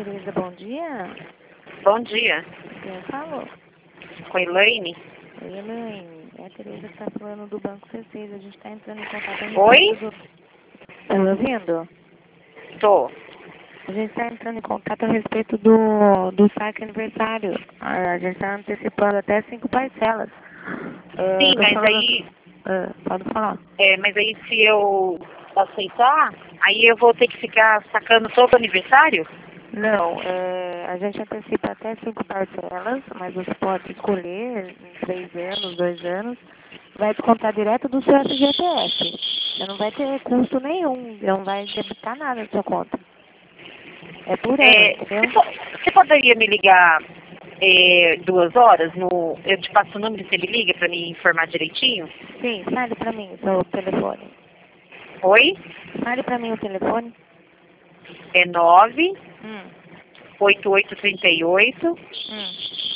Tereza, bom dia. Bom dia. Quem falou? Com a Elaine? Oi, Elaine. É a Tereza que está falando do Banco C6. A gente está entrando em contato a Oi? respeito do... Tá me ouvindo? Tô. A gente está entrando em contato a respeito do saque aniversário. A gente está antecipando até 5 parcelas. Sim, Tô mas falando... aí, pode falar. mas aí se eu aceitar, aí eu vou ter que ficar sacando todo aniversário? Não, a gente antecipa até 5 parcelas, mas você pode escolher em 3 anos, 2 anos. Vai descontar direto do seu FGTS. Você não vai ter custo nenhum, não vai debitar nada na sua conta. É por ano, entendeu? Você poderia me ligar 2 horas? Eu te passo o número e você me liga para me informar direitinho? Sim, fale pra mim o seu telefone. Oi? Fale pra mim o telefone. É 9 Hum, 8838 hum.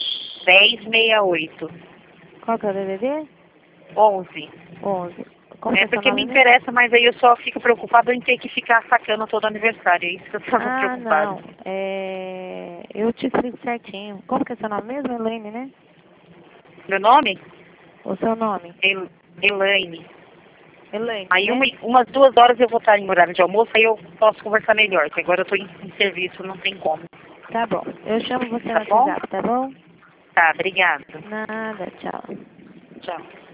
1068 Qual que é o DDD? 11. 11. Como que É é seu porque me nome mesmo? interessa, mas aí eu só fico preocupada em ter que ficar sacando todo aniversário. É isso que eu estava Ah, preocupada. não. Eu te explico certinho. Como que é seu nome mesmo? Elaine, né? Meu nome? O seu nome? Elaine. Elaine, Aí né? umas 2 horas eu vou estar em horário de almoço, aí eu posso conversar melhor, que agora eu estou em serviço, não tem como. Tá bom. Eu chamo você no Tá bom? WhatsApp, tá bom? Tá, obrigada. Nada, tchau. Tchau.